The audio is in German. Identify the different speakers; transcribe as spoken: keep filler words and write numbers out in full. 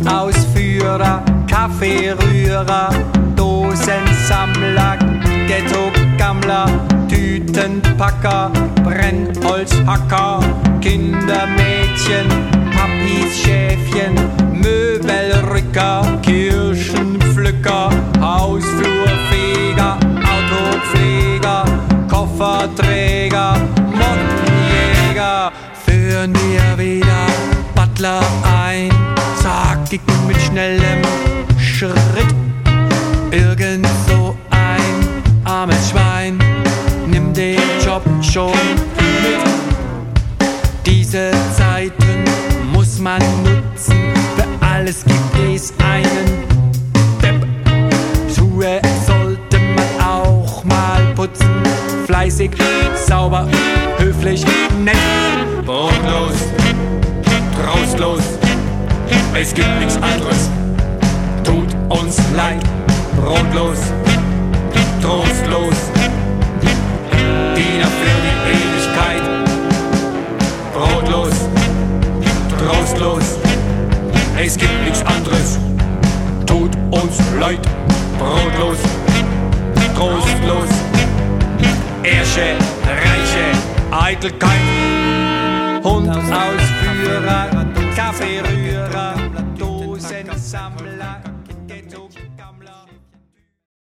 Speaker 1: Hundausführer, Kaffeerührer, Dosensammler, Ghetto-Gammler, Tütenpacker, Brennholzhacker, Kindermädchen, Papis Schäfchen, Möbelrücker, Kirschenpflücker, Hausflurfeger, Autopfleger, Kofferträger, Mottenjäger. Führen wir wieder Butler ein, zackig mit schnellem Schritt. Irgend so ein armes Schwein, nimm den Job schon mit. Diese Zeiten muss man nutzen, für alles gibt es einen Depp. Schuhe sollte man auch mal putzen, fleißig, sauber, höflich, nett. Brotlos, trostlos, es gibt nichts anderes, tut uns leid. Brotlos, trostlos, Diener für die Ewigkeit. Brotlos, trostlos, es gibt nichts anderes, tut uns leid. Brotlos, trostlos, Ärsche, Reiche, Eitelkeit. Hundausführer, Kaffeerührer, Dosensammler.